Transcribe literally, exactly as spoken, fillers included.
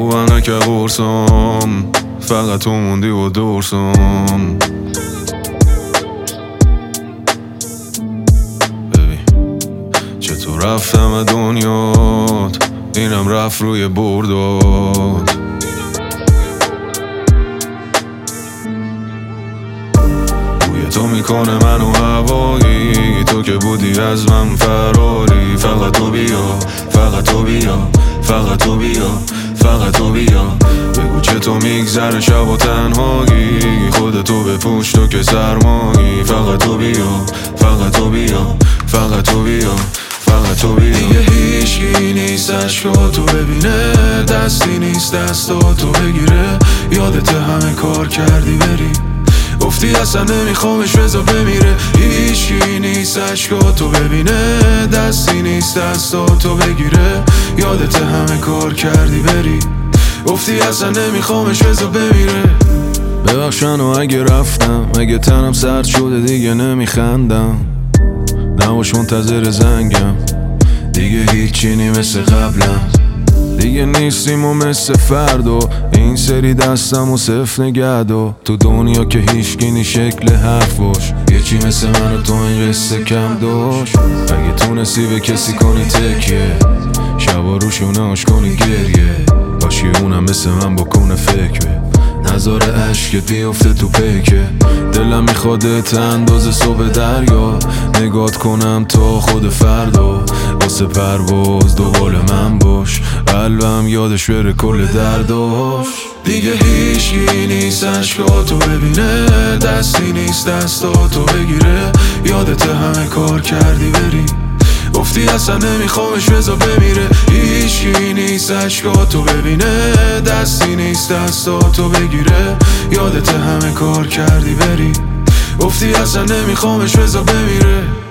ونک قرصم فقط تو موندی و دورسم. ببین چطور رفتم دنیات، اینم رفت روی بردات. بوی تو میکنه منو هوایی، تو که بودی از من فراری. فقط تو بیا، فقط تو بیا، فقط تو بیا، فقط تو بیا. بگو چطور میگذره شب و تنهایی، خودتو بپوش تو که سرمایی. فقط تو بیا، فقط تو بیا، فقط تو بیا، فقط تو بیا. دیگه هیچکی نیست عشقاتو ببینه، دستی نیست دستاتو بگیره. یادت همه کار کردی بری، گفتی اصلا نمیخوامش بذار بمیره. هیچکی نیست عشقاتو ببینه، دستی نیست دستاتو بگیره. یادت همه کار کردی بری، گفتی اصلا نمیخوامش بذار بمیره. ببخشن و اگه رفتم، اگه تنم سرد شده دیگه نمیخندم. نباش منتظر زنگم، دیگه هیچی نی مثل قبلم. دیگه نیستیم و مثل فردا، این سری دستم و صف نگهدو. تو دنیا که هیچکی نی شکل حرفاش، یه چی مثل من و تو این قصه کم داشت. اگه تونستی به کسی کنی تکیه، شبا روشوناش کنی گریه. کاش که اونم مثل من بکنه فکره، نذاره عشقت بیفته تو پیکه. دلم میخوادت اندازه صبح دریا، نگات کنم تا خود فردا. واسه پرواز دوبال من باش، قلبم یادش بره کل درداش. دیگه هیچکی نیست عشقاتو ببینه، دستی نیست دستاتو بگیره. یادت همه کار کردی بری، گفتی اصلا نمیخوامش بذار بمیره. هیچکی نیست عشقاتو ببینه، دستی نیست دستاتو بگیره. یادت همه کار کردی بری، گفتی اصلا نمیخوامش بذار بمیره.